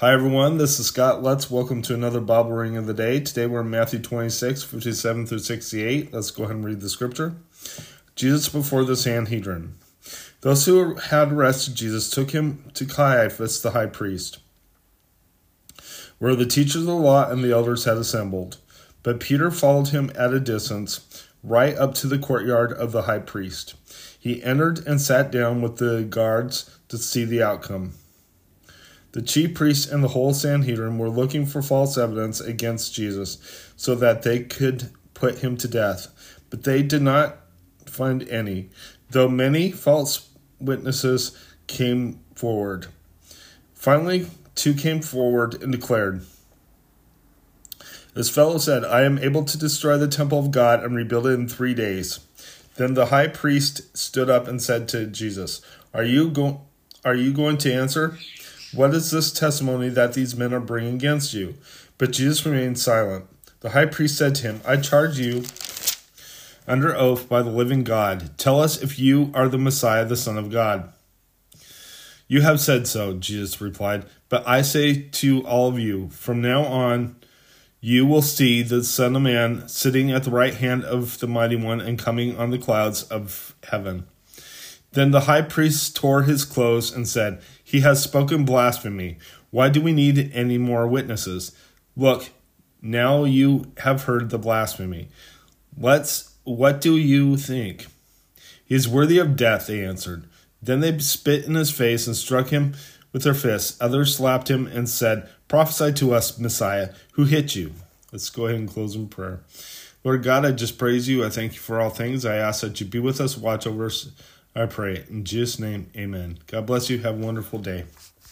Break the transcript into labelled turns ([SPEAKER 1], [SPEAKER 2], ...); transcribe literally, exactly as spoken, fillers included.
[SPEAKER 1] Hi everyone, this is Scott Lutz. Welcome to another Bible reading of the day. Today we're in Matthew twenty-six, fifty-seven through sixty-eight. Let's go ahead and read the scripture. Jesus before the Sanhedrin. Those who had arrested Jesus took him to Caiaphas, the high priest, where the teachers of the law and the elders had assembled. But Peter followed him at a distance, right up to the courtyard of the high priest. He entered and sat down with the guards to see the outcome. The chief priests and the whole Sanhedrin were looking for false evidence against Jesus so that they could put him to death. But they did not find any, though many false witnesses came forward. Finally, two came forward and declared, "This fellow said, 'I am able to destroy the temple of God and rebuild it in three days.'" Then the high priest stood up and said to Jesus, Are you, go- are you going to answer? What is this testimony that these men are bringing against you?" But Jesus remained silent. The high priest said to him, "I charge you under oath by the living God. Tell us if you are the Messiah, the Son of God." "You have said so," Jesus replied. "But I say to all of you, from now on you will see the Son of Man sitting at the right hand of the Mighty One and coming on the clouds of heaven." Then the high priest tore his clothes and said, "He has spoken blasphemy. Why do we need any more witnesses? Look, now you have heard the blasphemy. Let's, what do you think?" "He is worthy of death," they answered. Then they spit in his face and struck him with their fists. Others slapped him and said, "Prophesy to us, Messiah, who hit you?" Let's go ahead and close in prayer. Lord God, I just praise you. I thank you for all things. I ask that you be with us, watch over us. I pray in Jesus' name, amen. God bless you. Have a wonderful day.